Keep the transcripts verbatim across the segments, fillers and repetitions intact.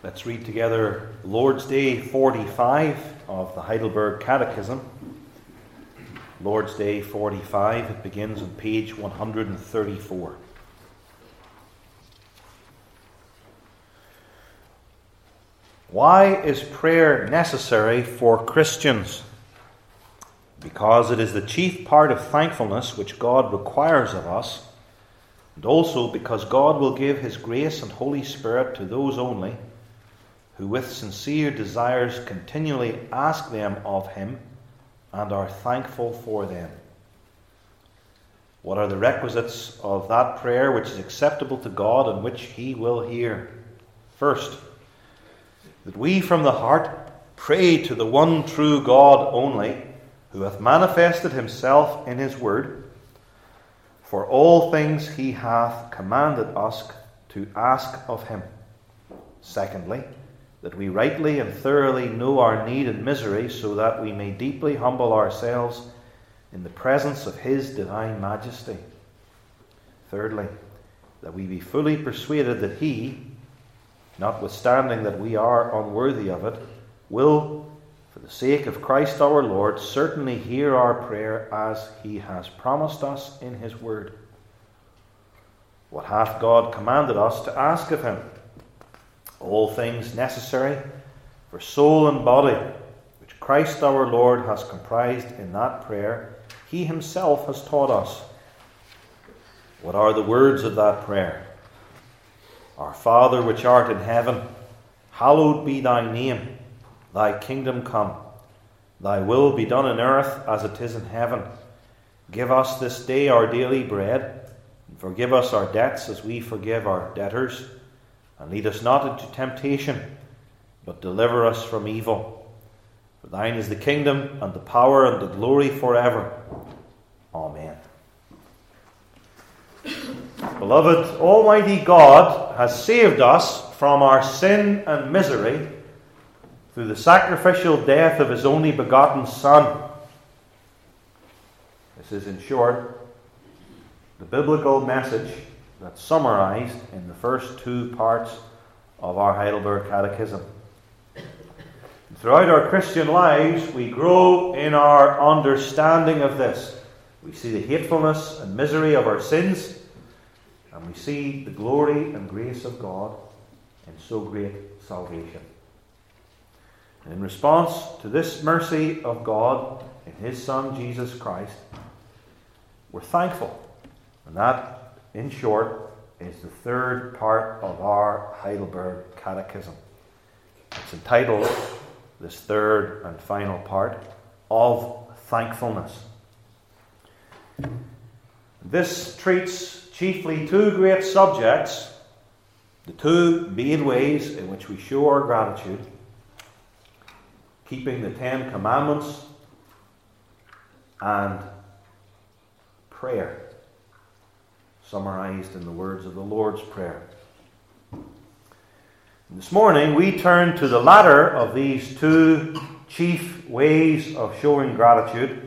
Let's read together Lord's Day forty-five of the Heidelberg Catechism. Lord's Day forty-five, it begins on page one hundred thirty-four. Why is prayer necessary for Christians? Because it is the chief part of thankfulness which God requires of us, and also because God will give His grace and Holy Spirit to those only who with sincere desires continually ask them of Him and are thankful for them. What are the requisites of that prayer which is acceptable to God and which He will hear? First, that we from the heart pray to the one true God only, who hath manifested Himself in His Word, for all things He hath commanded us to ask of Him. Secondly, that we rightly and thoroughly know our need and misery, so that we may deeply humble ourselves in the presence of His divine majesty. Thirdly, that we be fully persuaded that He, notwithstanding that we are unworthy of it, will, for the sake of Christ our Lord, certainly hear our prayer as He has promised us in His Word. What hath God commanded us to ask of Him? All things necessary for soul and body, which Christ our Lord has comprised in that prayer, He Himself has taught us. What are the words of that prayer? Our Father which art in heaven, hallowed be Thy name. Thy kingdom come. Thy will be done on earth as it is in heaven. Give us this day our daily bread, and forgive us our debts as we forgive our debtors. And lead us not into temptation, but deliver us from evil. For Thine is the kingdom, and the power, and the glory forever. Amen. Beloved, Almighty God has saved us from our sin and misery through the sacrificial death of His only begotten Son. This is, in short, the biblical message that's summarized in the first two parts of our Heidelberg Catechism. Throughout our Christian lives, we grow in our understanding of this. We see the hatefulness and misery of our sins, and we see the glory and grace of God in so great salvation. And in response to this mercy of God in His Son, Jesus Christ, we're thankful. And that, in short, is the third part of our Heidelberg Catechism. It's entitled, this third and final part, of thankfulness. This treats chiefly two great subjects, the two main ways in which we show our gratitude: keeping the Ten Commandments and prayer, summarized in the words of the Lord's Prayer. This morning we turn to the latter of these two chief ways of showing gratitude.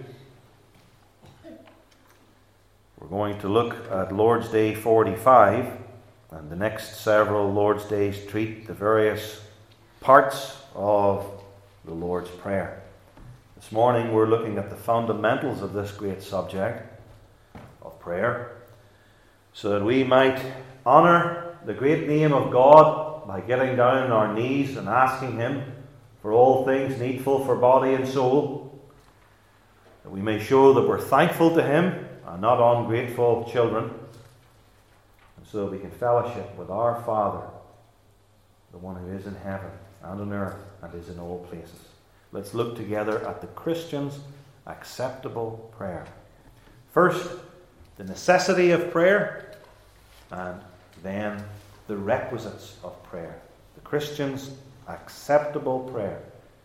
We're going to look at Lord's Day forty-five, and the next several Lord's Days treat the various parts of the Lord's Prayer. This morning we're looking at the fundamentals of this great subject of prayer, so that we might honour the great name of God by getting down on our knees and asking Him for all things needful for body and soul, that we may show that we're thankful to Him and not ungrateful children, and so that we can fellowship with our Father, the one who is in heaven and on earth and is in all places. Let's look together at the Christian's acceptable prayer. First, the necessity of prayer, and then the requisites of prayer. The Christian's acceptable prayer,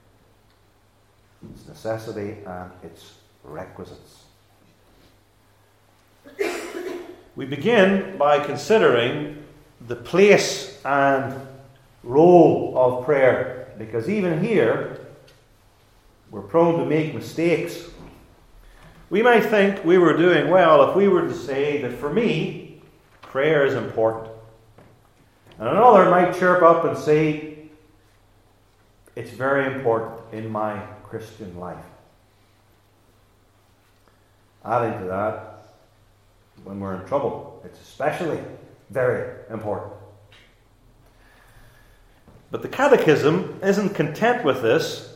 its necessity and its requisites. We begin by considering the place and role of prayer, because even here we're prone to make mistakes. We might think we were doing well if we were to say that for me, prayer is important. And another might chirp up and say, it's very important in my Christian life. Adding to that, when we're in trouble, it's especially very important. But the Catechism isn't content with this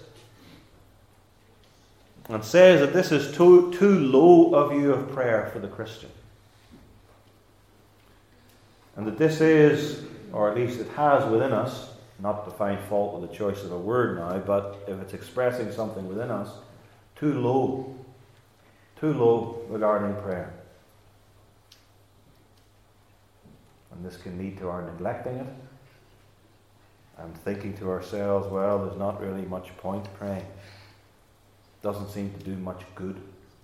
and says that this is too, too low a view of prayer for the Christian. And that this is, or at least it has within us, not to find fault with the choice of a word now, but if it's expressing something within us, too low, too low regarding prayer. And this can lead to our neglecting it and thinking to ourselves, well, there's not really much point praying. It doesn't seem to do much good.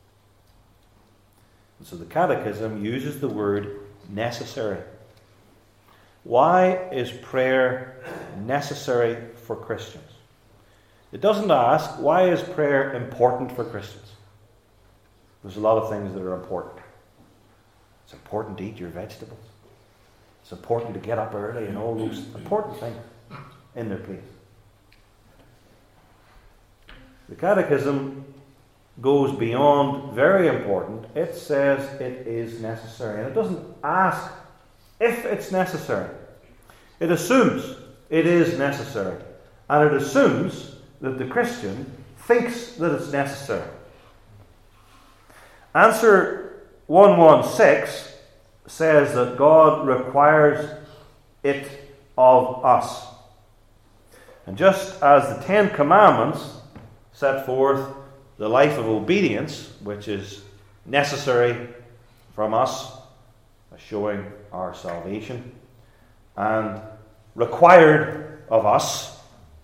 And so the Catechism uses the word necessary. Why is prayer necessary for Christians? It doesn't ask, why is prayer important for Christians? There's a lot of things that are important. It's important to eat your vegetables. It's important to get up early and all those important things in their place. The Catechism goes beyond very important. It says it is necessary. And it doesn't ask if it's necessary. It assumes it is necessary. And it assumes that the Christian thinks that it's necessary. Answer one sixteen says that God requires it of us. And just as the Ten Commandments set forth the life of obedience, which is necessary from us, showing our salvation, and required of us,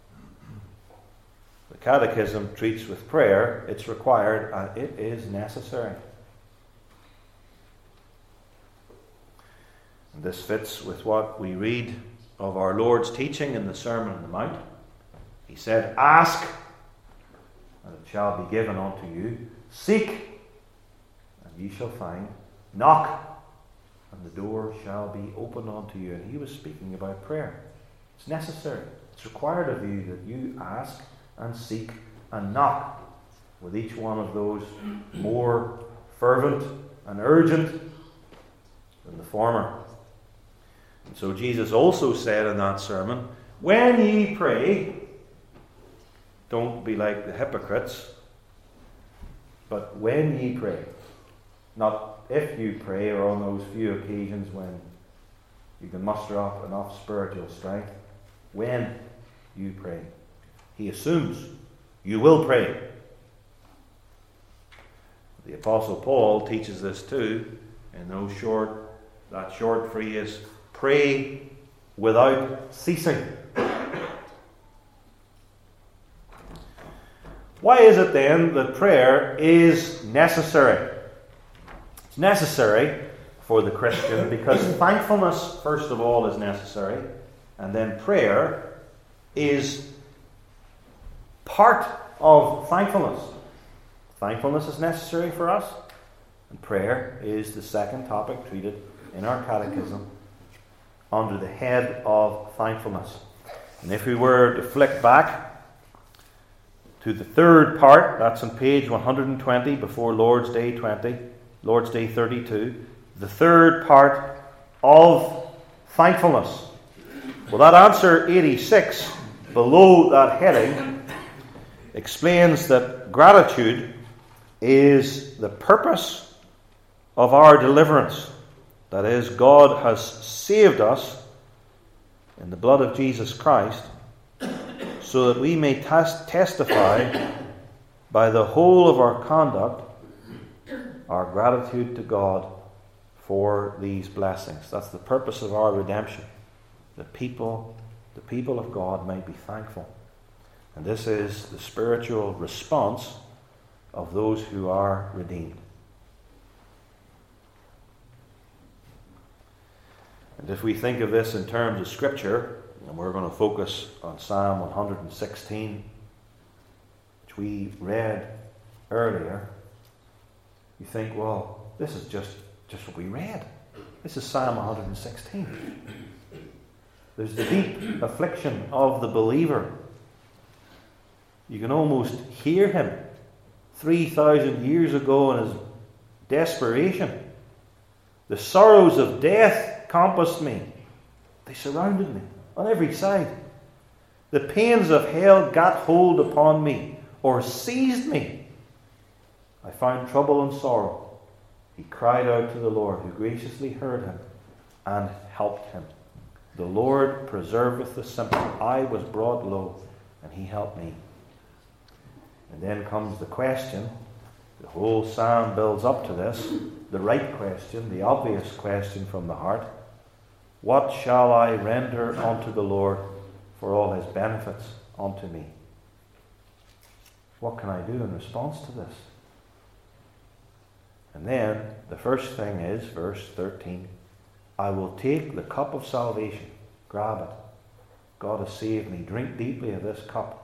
the Catechism treats with prayer, it's required and it is necessary. And this fits with what we read of our Lord's teaching in the Sermon on the Mount. He said, ask, and it shall be given unto you. Seek, and ye shall find. Knock, and the door shall be opened unto you. And he was speaking about prayer. It's necessary. It's required of you that you ask and seek and knock, with each one of those more fervent and urgent than the former. And so Jesus also said in that sermon, when ye pray, don't be like the hypocrites, but when ye pray. Not if you pray, or on those few occasions when you can muster up enough spiritual strength. When you pray. He assumes you will pray. The Apostle Paul teaches this too in those short, that short phrase, pray without ceasing. Why is it then that prayer is necessary? It's necessary for the Christian because thankfulness, first of all, is necessary, and then prayer is part of thankfulness. Thankfulness is necessary for us, and prayer is the second topic treated in our catechism under the head of thankfulness. And if we were to flick back to the third part, that's on page one hundred twenty before Lord's Day twenty, Lord's Day thirty-two, the third part of thankfulness. Well, that answer eighty-six below that heading explains that gratitude is the purpose of our deliverance. That is, God has saved us in the blood of Jesus Christ so that we may tes- testify by the whole of our conduct our gratitude to God for these blessings. That's the purpose of our redemption. The people, the people of God may be thankful. And this is the spiritual response of those who are redeemed. And if we think of this in terms of Scripture, and we're going to focus on Psalm one hundred sixteen, which we read earlier, you think, well, this is just, just what we read. This is Psalm one hundred sixteen. There's the deep affliction of the believer. You can almost hear him three thousand years ago in his desperation. The sorrows of death compassed me. They surrounded me on every side. The pains of hell got hold upon me, or seized me. I found trouble and sorrow. He cried out to the Lord, who graciously heard him and helped him. The Lord preserveth the simple. I was brought low, and he helped me. And then comes the question. The whole psalm builds up to this. The right question, the obvious question from the heart. What shall I render unto the Lord for all his benefits unto me? What can I do in response to this? And then the first thing is, verse thirteen, I will take the cup of salvation. Grab it. God has saved me. Drink deeply of this cup.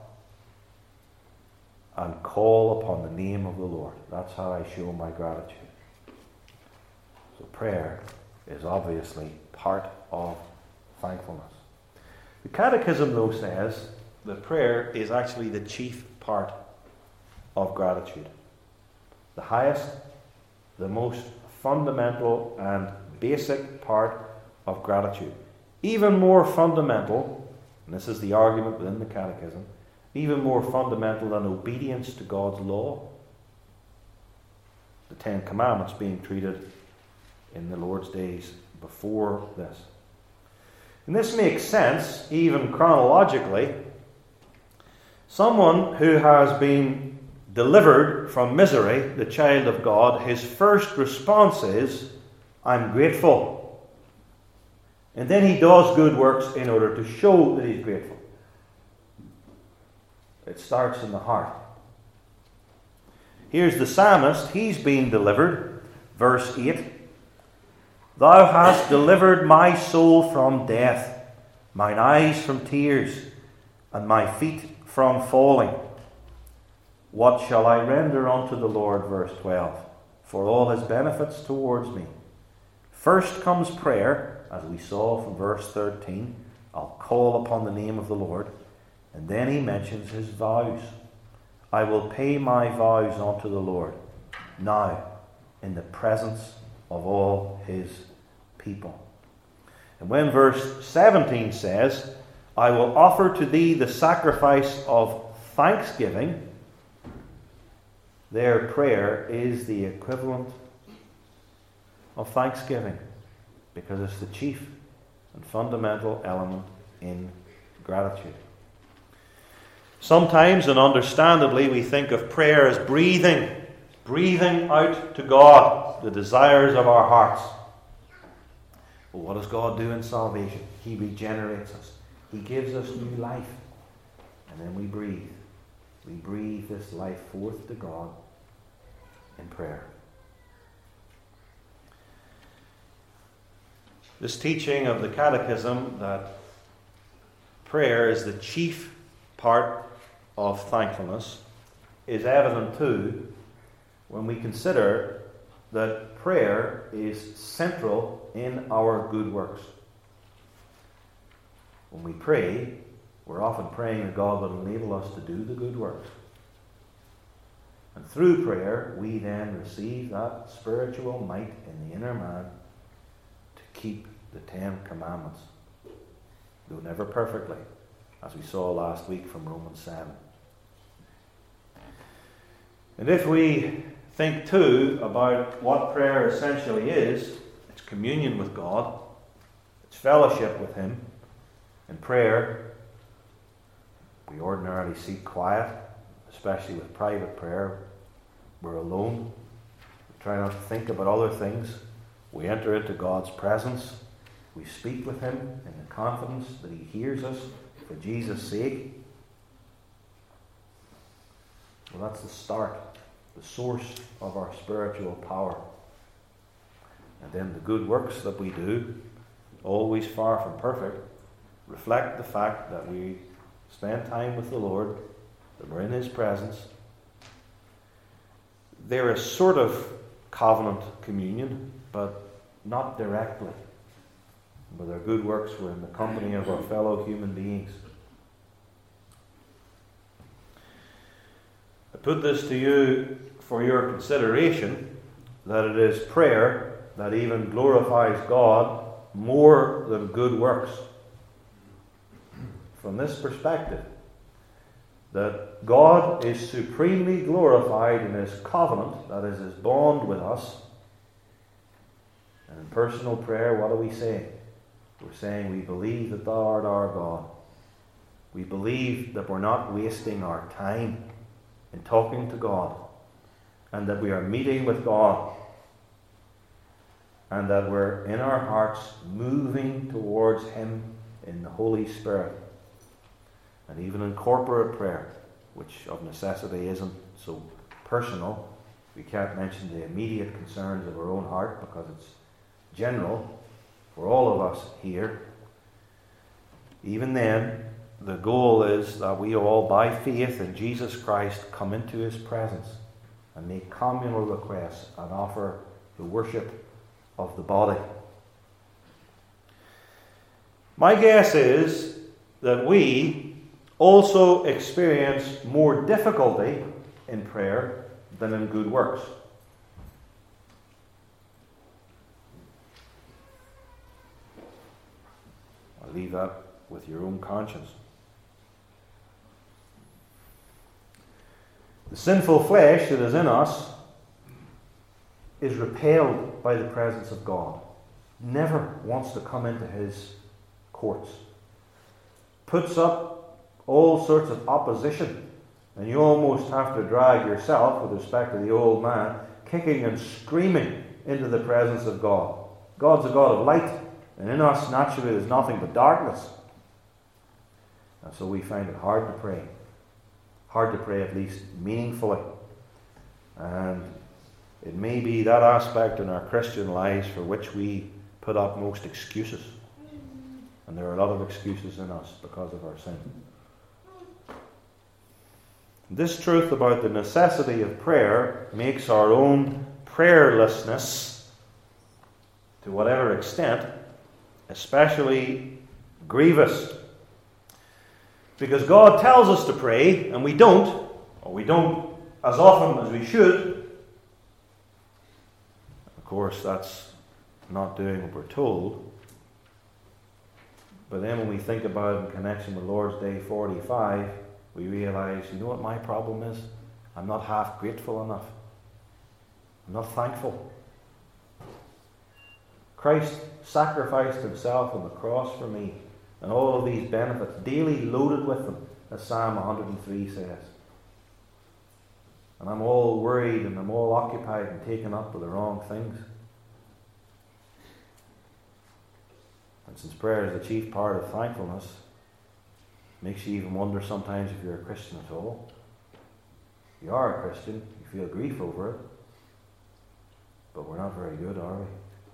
And call upon the name of the Lord. That's how I show my gratitude. So prayer is obviously part of thankfulness. The Catechism, though, says that prayer is actually the chief part of gratitude. The highest, the most fundamental and basic part of gratitude. Even more fundamental, and this is the argument within the Catechism, even more fundamental than obedience to God's law. The Ten Commandments being treated in the Lord's days before this. And this makes sense, even chronologically. Someone who has been delivered from misery, the child of God, his first response is, I'm grateful. And then he does good works in order to show that he's grateful. It starts in the heart. Here's the psalmist. He's been delivered. Verse eight. Thou hast delivered my soul from death, mine eyes from tears, and my feet from falling. What shall I render unto the Lord? Verse twelve. For all his benefits towards me. First comes prayer, as we saw from verse thirteen. I'll call upon the name of the Lord. And then he mentions his vows. I will pay my vows unto the Lord, now in the presence of all his people. And when verse seventeen says, I will offer to thee the sacrifice of thanksgiving, their prayer is the equivalent of thanksgiving, because it's the chief and fundamental element in gratitude. Sometimes, and understandably, we think of prayer as breathing, breathing out to God the desires of our hearts. Well, what does God do in salvation? He regenerates us. He gives us new life. And then we breathe. We breathe this life forth to God in prayer. This teaching of the Catechism that prayer is the chief part of thankfulness is evident too when we consider that prayer is central in our good works. When we pray, we're often praying that God will enable us to do the good works. And through prayer, we then receive that spiritual might in the inner man to keep the Ten Commandments, though never perfectly, as we saw last week from Romans seven. And if we think too about what prayer essentially is, it's communion with God, it's fellowship with Him. In prayer, we ordinarily seek quiet, especially with private prayer. We're alone. We try not to think about other things. We enter into God's presence. We speak with Him in the confidence that He hears us for Jesus' sake. Well, that's the start, the source of our spiritual power. And then the good works that we do, always far from perfect, reflect the fact that we spend time with the Lord, that we're in His presence. They're a sort of covenant communion, but not directly. With our good works, we're in the company of our fellow human beings. put this to you for your consideration, that it is prayer that even glorifies God more than good works. From this perspective, that God is supremely glorified in His covenant, that is His bond with us. And in personal prayer, what do we say? We're saying we believe that Thou art our God. We believe that we're not wasting our time in talking to God, and that we are meeting with God, and that we're in our hearts moving towards Him in the Holy Spirit. And even in corporate prayer, which of necessity isn't so personal, we can't mention the immediate concerns of our own heart because it's general for all of us here. Even then, the goal is that we all, by faith in Jesus Christ, come into His presence and make communal requests and offer the worship of the body. My guess is that we also experience more difficulty in prayer than in good works. I'll leave that with your own conscience. The sinful flesh that is in us is repelled by the presence of God. Never wants to come into His courts. Puts up all sorts of opposition. And you almost have to drag yourself, with respect to the old man, kicking and screaming into the presence of God. God's a God of light. And in us, naturally, there's nothing but darkness. And so we find it hard to pray. Hard to pray, at least meaningfully. And it may be that aspect in our Christian lives for which we put up most excuses. And there are a lot of excuses in us because of our sin. This truth about the necessity of prayer makes our own prayerlessness, to whatever extent, especially grievous. Because God tells us to pray, and we don't, or we don't as often as we should. Of course, that's not doing what we're told. But then when we think about it in connection with Lord's Day forty-five, we realize, you know what my problem is? I'm not half grateful enough. I'm not thankful. Christ sacrificed Himself on the cross for me, and all of these benefits, daily loaded with them, as Psalm one hundred three says. And I'm all worried and I'm all occupied and taken up with the wrong things. And since prayer is the chief part of thankfulness, it makes you even wonder sometimes if you're a Christian at all. If you are a Christian, you feel grief over it, but we're not very good, are we?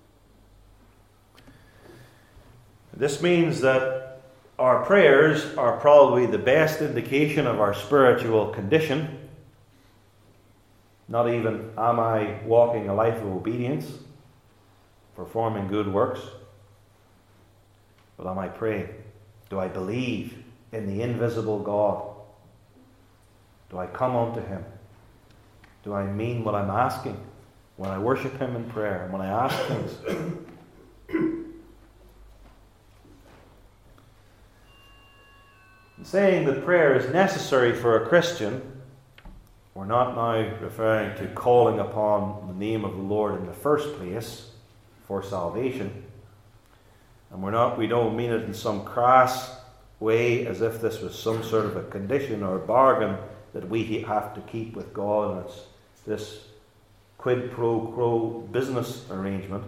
This means that our prayers are probably the best indication of our spiritual condition. Not even, am I walking a life of obedience, performing good works? But am I praying? Do I believe in the invisible God? Do I come unto Him? Do I mean what I'm asking when I worship Him in prayer and when I ask things? In saying that prayer is necessary for a Christian, we're not now referring to calling upon the name of the Lord in the first place for salvation. And we're not, we don't mean it in some crass way as if this was some sort of a condition or bargain that we have to keep with God, and it's this quid pro quo business arrangement.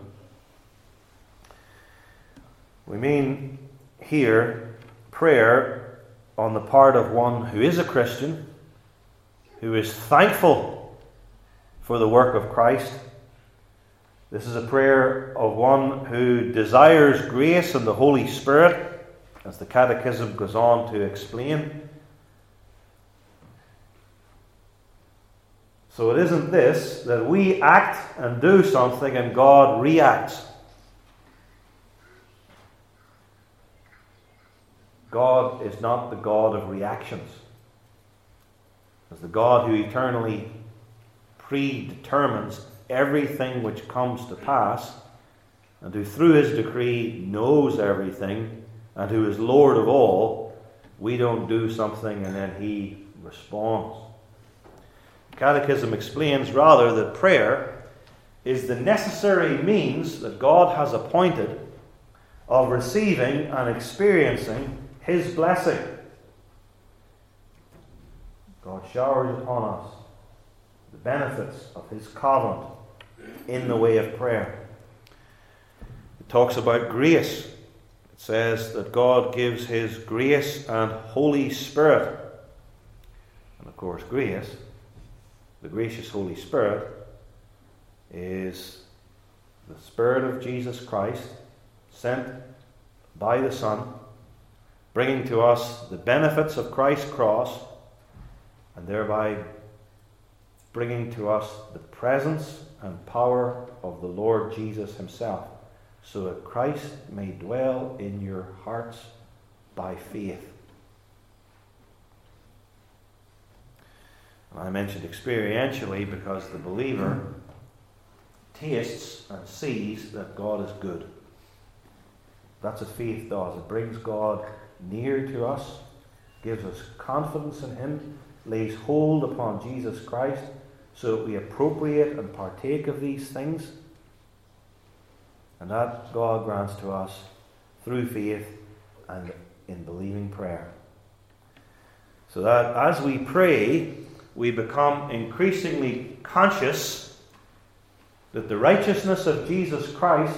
We mean here prayer on the part of one who is a Christian, who is thankful for the work of Christ. This is a prayer of one who desires grace and the Holy Spirit, as the Catechism goes on to explain. So it isn't this, that we act and do something and God reacts. God is not the God of reactions. as the God who eternally predetermines everything which comes to pass, and who through his decree knows everything, and who is Lord of all, we don't do something and then he responds. The Catechism explains rather that prayer is the necessary means that God has appointed of receiving and experiencing his blessing. God showers upon us the benefits of his covenant in the way of prayer. It talks about grace. It says that God gives his grace and Holy Spirit. And of course, grace, the gracious Holy Spirit, is the Spirit of Jesus Christ sent by the Son, bringing to us the benefits of Christ's cross, and thereby bringing to us the presence and power of the Lord Jesus himself, so that Christ may dwell in your hearts by faith. And I mentioned experientially because the believer tastes and sees that God is good. That's what faith does. It brings God near to us, gives us confidence in him, lays hold upon Jesus Christ, so that we appropriate and partake of these things. And that God grants to us through faith and in believing prayer. So that as we pray, we become increasingly conscious that the righteousness of Jesus Christ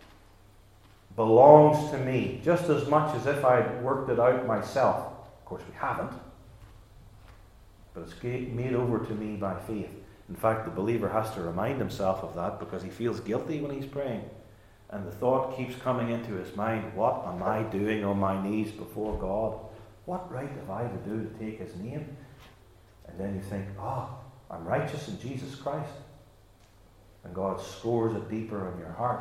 belongs to me, just as much as if I'd worked it out myself. Of course, we haven't. But it's made over to me by faith. In fact, the believer has to remind himself of that because he feels guilty when he's praying. And the thought keeps coming into his mind, what am I doing on my knees before God? What right have I to do to take his name? And then you think, oh, I'm righteous in Jesus Christ. And God scores it deeper in your heart.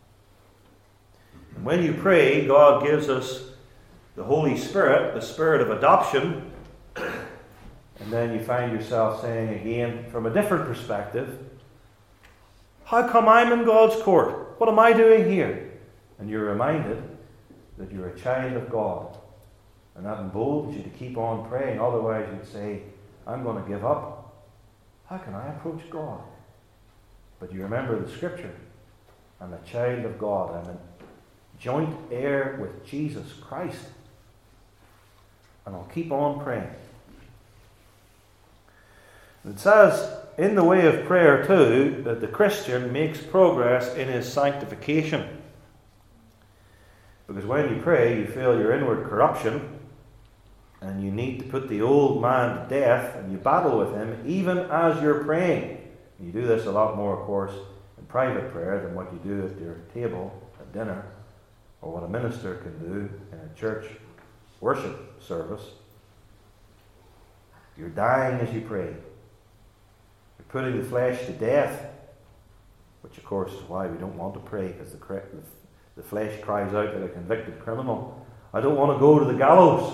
And when you pray, God gives us the Holy Spirit, the Spirit of adoption. And then you find yourself saying again, from a different perspective, how come I'm in God's court? What am I doing here? And you're reminded that you're a child of God. And that emboldens you to keep on praying. Otherwise you'd say, I'm going to give up. How can I approach God? But you remember the scripture. I'm a child of God. I'm a joint heir with Jesus Christ. And I'll keep on praying. It says in the way of prayer too that the Christian makes progress in his sanctification. Because when you pray, you feel your inward corruption and you need to put the old man to death and you battle with him even as you're praying. You do this a lot more, of course, in private prayer than what you do at your table at dinner or what a minister can do in a church worship service. You're dying as you pray. Putting the flesh to death, which of course is why we don't want to pray, because the, the flesh cries out like a convicted criminal, I don't want to go to the gallows.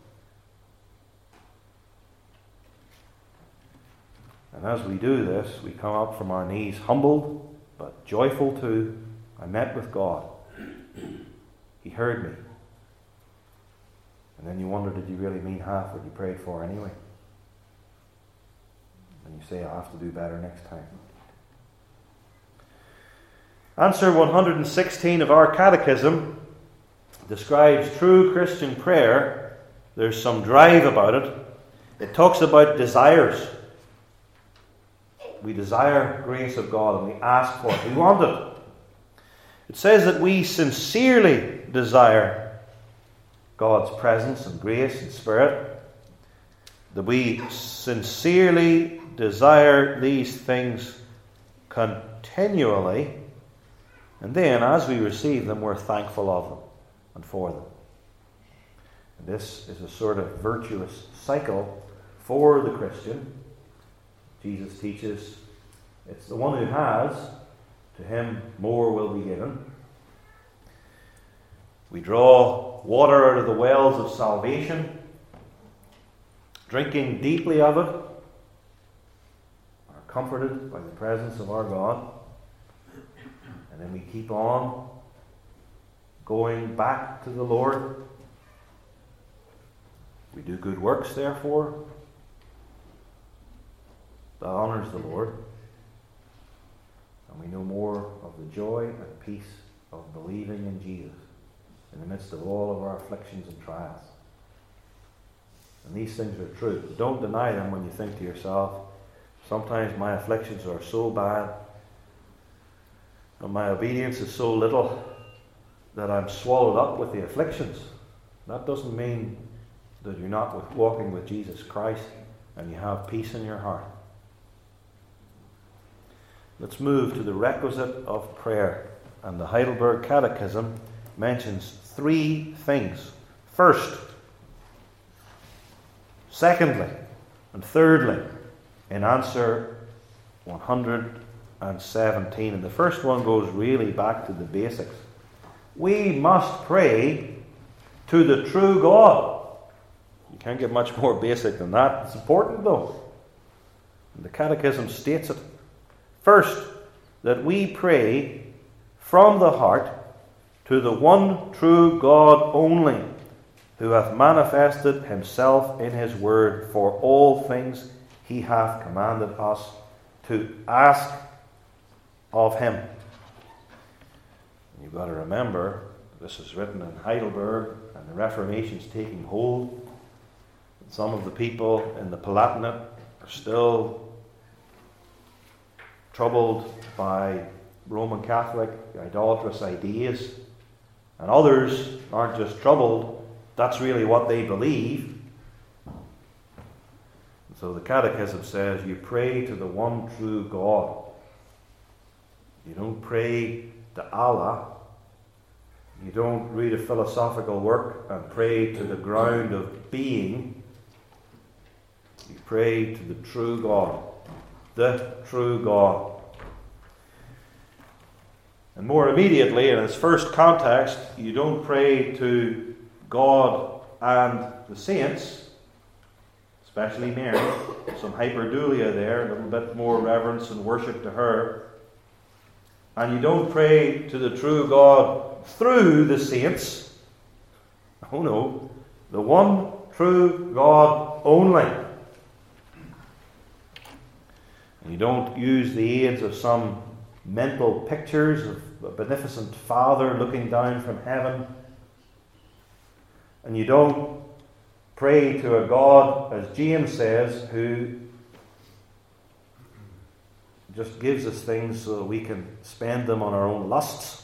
And as we do this, we come up from our knees humbled, but joyful too. I met with God. He heard me. And then you wonder, did you really mean half what you prayed for anyway? And you say, I'll have to do better next time. Answer one hundred sixteen of our catechism describes true Christian prayer. There's some drive about it. It talks about desires. We desire grace of God and we ask for it. We want it. It says that we sincerely desire God's presence and grace and Spirit. That we sincerely desire these things continually, and then as we receive them, we're thankful of them and for them. And this is a sort of virtuous cycle for the Christian. Jesus teaches it's the one who has, to him more will be given. We draw water out of the wells of salvation, drinking deeply of it, comforted by the presence of our God. And then we keep on going back to the Lord. We do good works, therefore. That honors the Lord. And we know more of the joy and peace of believing in Jesus in the midst of all of our afflictions and trials. And these things are true. Don't deny them when you think to yourself, sometimes my afflictions are so bad and my obedience is so little that I'm swallowed up with the afflictions. That doesn't mean that you're not walking with Jesus Christ and you have peace in your heart. Let's move to the requisite of prayer. And the Heidelberg Catechism mentions three things. First, secondly, and thirdly, in answer one hundred seventeen. And the first one goes really back to the basics. We must pray to the true God. You can't get much more basic than that. It's important though. And the Catechism states it. First, that we pray from the heart to the one true God only, who hath manifested himself in his word for all things he hath commanded us to ask of him. You've got to remember, this is written in Heidelberg, and the Reformation's taking hold. Some of the people in the Palatinate are still troubled by Roman Catholic idolatrous ideas, and others aren't just troubled, that's really what they believe. So the Catechism says you pray to the one true God. You don't pray to Allah. You don't read a philosophical work and pray to the ground of being. You pray to the true God. The true God. And more immediately, in its first context, you don't pray to God and the saints, especially Mary. Some hyperdulia there, a little bit more reverence and worship to her. And you don't pray to the true God through the saints. Oh no, the one true God only. And you don't use the aids of some mental pictures of a beneficent Father looking down from heaven. And you don't pray to a God, as James says, who just gives us things so that we can spend them on our own lusts.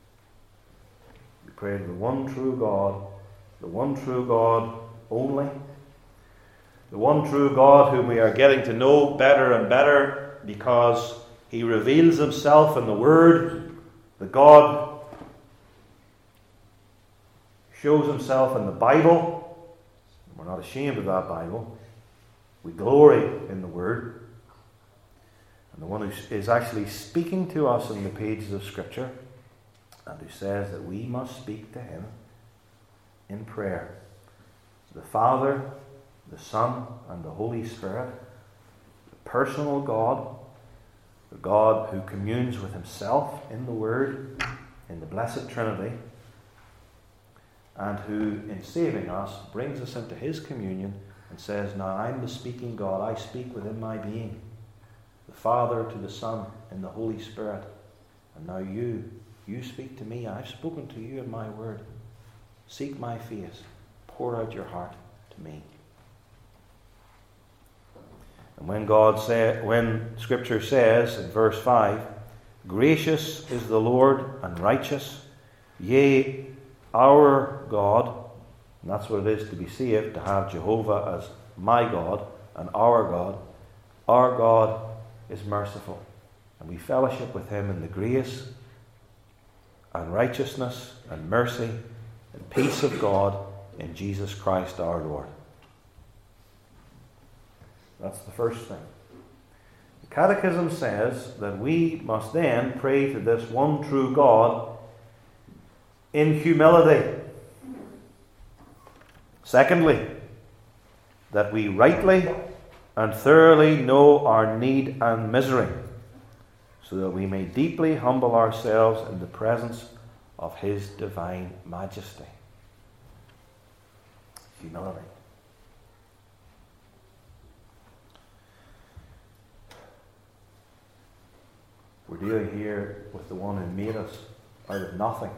We pray to the one true God, the one true God only, the one true God whom we are getting to know better and better because he reveals himself in the Word. The God shows himself in the Bible. We're not ashamed of that Bible. We glory in the Word. And the one who is actually speaking to us in the pages of Scripture, and who says that we must speak to him in prayer. The Father, the Son, and the Holy Spirit, the personal God, the God who communes with himself in the Word, in the Blessed Trinity, and who, in saving us, brings us into his communion and says, now I'm the speaking God, I speak within my being. The Father to the Son and the Holy Spirit. And now you, you speak to me. I've spoken to you in my word. Seek my face. Pour out your heart to me. And when God say, when Scripture says in verse five, gracious is the Lord and righteous, yea, our God, and that's what it is to be saved, to have Jehovah as my God and our God. Our God is merciful, and we fellowship with him in the grace and righteousness and mercy and peace of God in Jesus Christ our Lord. That's the first thing. The Catechism says that we must then pray to this one true God in humility. Secondly, that we rightly and thoroughly know our need and misery, so that we may deeply humble ourselves in the presence of His divine majesty. Humility. We're dealing here with the one who made us out of nothing.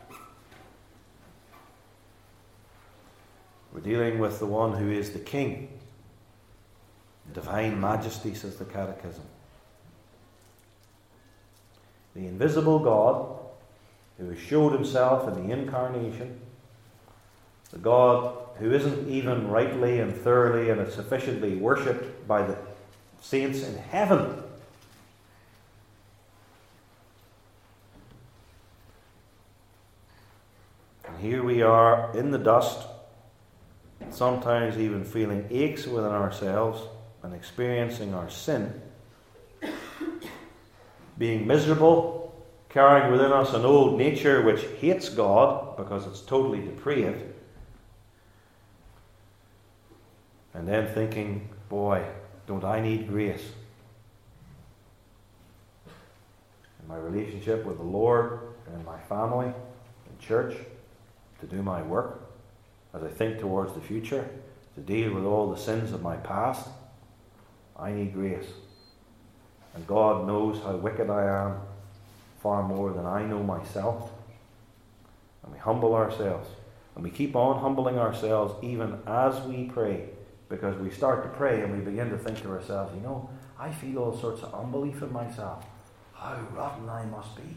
We're dealing with the one who is the King. Divine majesty, says the Catechism. The invisible God who has showed Himself in the Incarnation. The God who isn't even rightly and thoroughly and sufficiently worshipped by the saints in heaven. And here we are in the dust, sometimes even feeling aches within ourselves and experiencing our sin, being miserable, carrying within us an old nature which hates God because it's totally depraved, and then thinking, boy, don't I need grace in my relationship with the Lord and in my family and church, to do my work as I think towards the future, to deal with all the sins of my past. I need grace. And God knows how wicked I am far more than I know myself. And we humble ourselves. And we keep on humbling ourselves even as we pray. Because we start to pray and we begin to think to ourselves, you know, I feel all sorts of unbelief in myself. How rotten I must be.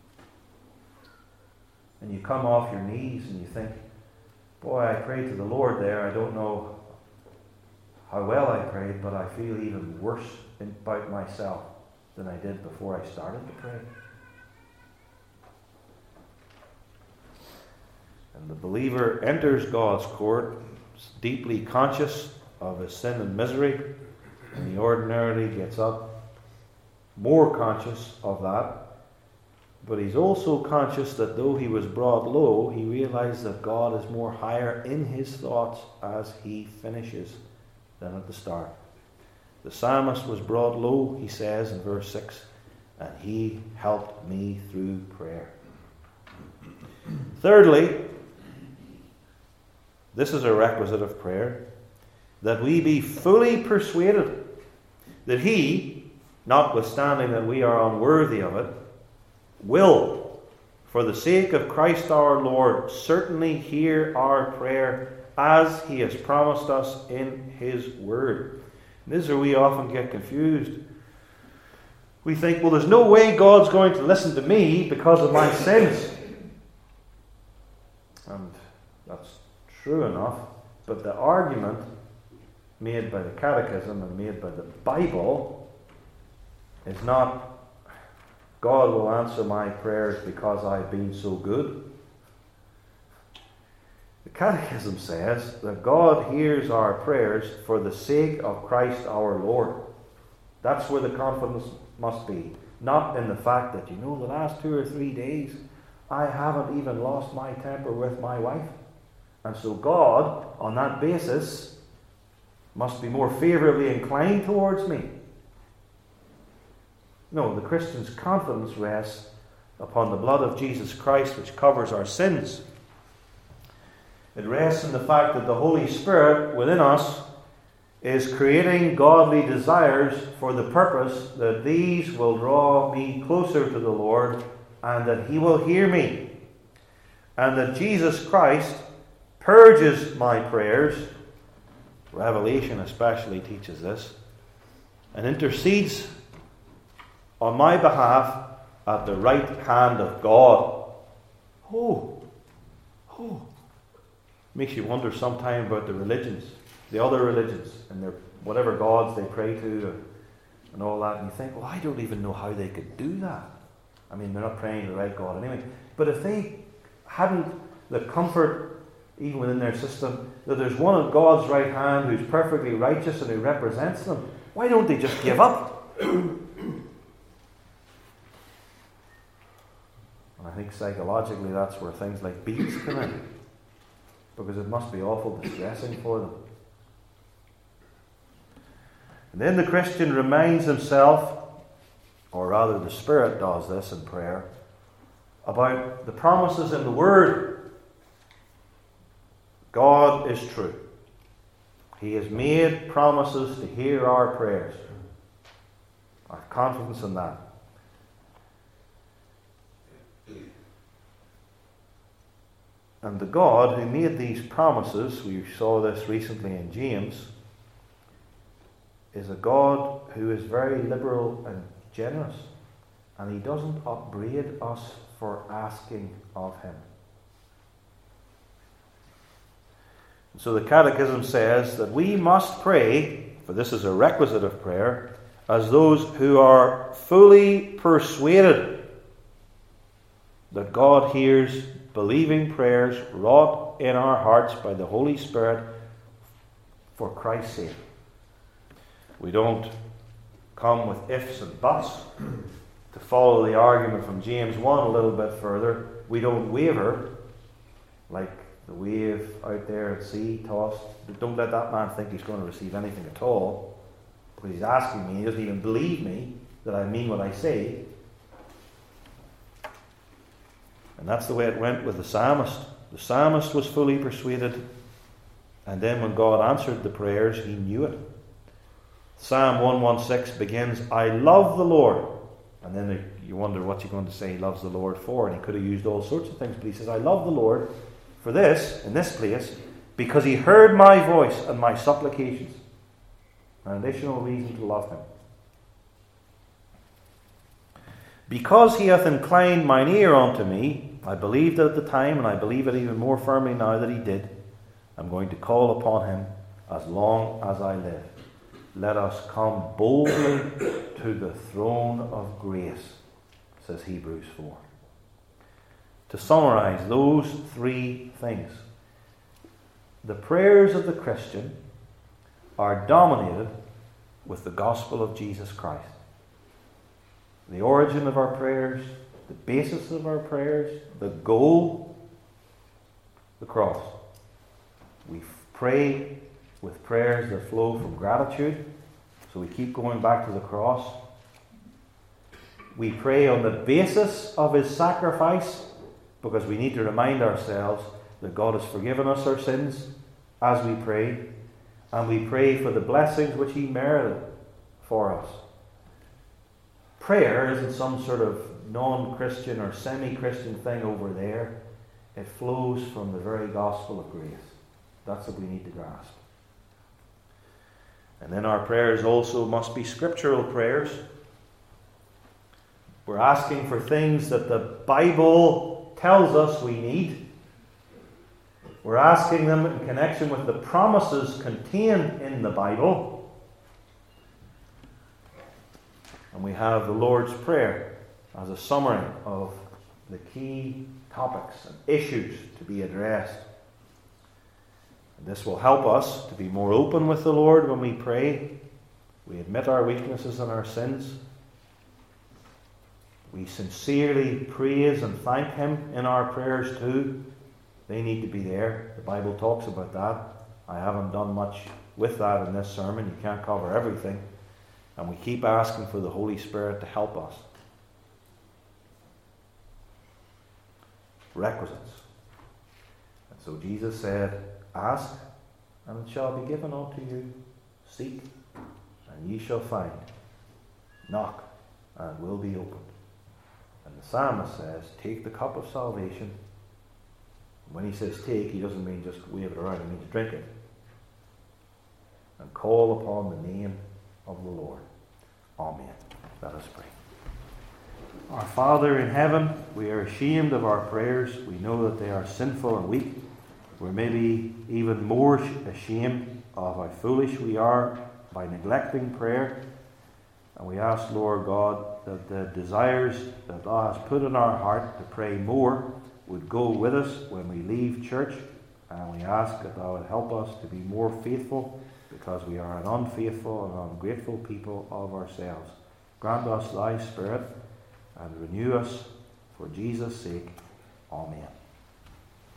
And you come off your knees and you think, boy, I prayed to the Lord there. I don't know how well I prayed, but I feel even worse about myself than I did before I started to pray. And the believer enters God's court deeply conscious of his sin and misery, and he ordinarily gets up more conscious of that. But he's also conscious that though he was brought low, he realized that God is more higher in his thoughts as he finishes than at the start. The psalmist was brought low, he says in verse six, and He helped me through prayer. Thirdly, this is a requisite of prayer, that we be fully persuaded that He, notwithstanding that we are unworthy of it, will, for the sake of Christ our Lord, certainly hear our prayer as He has promised us in His Word. And this is where we often get confused. We think, well, there's no way God's going to listen to me because of my sins. And that's true enough, but the argument made by the Catechism and made by the Bible is not God will answer my prayers because I've been so good. The Catechism says that God hears our prayers for the sake of Christ our Lord. That's where the confidence must be. Not in the fact that, you know, the last two or three days I haven't even lost my temper with my wife. And so God, on that basis, must be more favourably inclined towards me. No, the Christian's confidence rests upon the blood of Jesus Christ, which covers our sins. It rests in the fact that the Holy Spirit within us is creating godly desires for the purpose that these will draw me closer to the Lord and that He will hear me. And that Jesus Christ purges my prayers, Revelation especially teaches this, and intercedes on my behalf at the right hand of God. Oh, oh. Makes you wonder sometime about the religions, the other religions, and their whatever gods they pray to and all that. And you think, well, I don't even know how they could do that. I mean, they're not praying to the right God anyway. But if they hadn't the comfort, even within their system, that there's one at God's right hand who's perfectly righteous and who represents them, why don't they just give up? And I think psychologically that's where things like beats come in. Because it must be awful distressing for them. And then the Christian reminds himself, or rather the Spirit does this in prayer, about the promises in the Word. God is true. He has made promises to hear our prayers. I have confidence in that. And the God who made these promises, we saw this recently in James, is a God who is very liberal and generous. And He doesn't upbraid us for asking of Him. So the Catechism says that we must pray, for this is a requisite of prayer, as those who are fully persuaded that God hears believing prayers wrought in our hearts by the Holy Spirit for Christ's sake. We don't come with ifs and buts. To follow the argument from James one a little bit further, we don't waver like the wave out there at sea tossed. Don't let that man think he's going to receive anything at all, because he's asking me, he doesn't even believe me that I mean what I say. And that's the way it went with the psalmist. The psalmist was fully persuaded, and then when God answered the prayers, he knew it. Psalm one sixteen begins, I love the Lord. And then you wonder what's he going to say he loves the Lord for. And he could have used all sorts of things, but he says, I love the Lord for this, in this place, because he heard my voice and my supplications. An additional reason to love him. Because he hath inclined mine ear unto me, I believed at the time, and I believe it even more firmly now that he did. I'm going to call upon him as long as I live. Let us come boldly to the throne of grace, says Hebrews four. To summarize those three things, the prayers of the Christian are dominated with the gospel of Jesus Christ. The origin of our prayers, the basis of our prayers, the goal, the cross. We pray with prayers that flow from gratitude, so we keep going back to the cross. We pray on the basis of his sacrifice, because we need to remind ourselves that God has forgiven us our sins as we pray, and we pray for the blessings which he merited for us. Prayer isn't some sort of non-Christian or semi-Christian thing over there. It flows from the very gospel of grace. That's what we need to grasp. And then our prayers also must be scriptural prayers. We're asking for things that the Bible tells us we need. We're asking them in connection with the promises contained in the Bible. And we have the Lord's Prayer as a summary of the key topics and issues to be addressed. And this will help us to be more open with the Lord when we pray. We admit our weaknesses and our sins. We sincerely praise and thank him in our prayers too. They need to be there. The Bible talks about that. I haven't done much with that in this sermon. You can't cover everything. And we keep asking for the Holy Spirit to help us. Requisites. And so Jesus said, ask, and it shall be given unto you. Seek, and ye shall find. Knock, and it will be opened. And the psalmist says, take the cup of salvation. When he says take, he doesn't mean just wave it around, he means drink it. And call upon the name of the Lord. Amen. Let us pray. Our Father in heaven, we are ashamed of our prayers. We know that they are sinful and weak. We're maybe even more ashamed of how foolish we are by neglecting prayer. And we ask, Lord God, that the desires that Thou hast put in our heart to pray more would go with us when we leave church. And we ask that Thou would help us to be more faithful, because we are an unfaithful and ungrateful people of ourselves. Grant us Thy Spirit and renew us for Jesus' sake. Amen.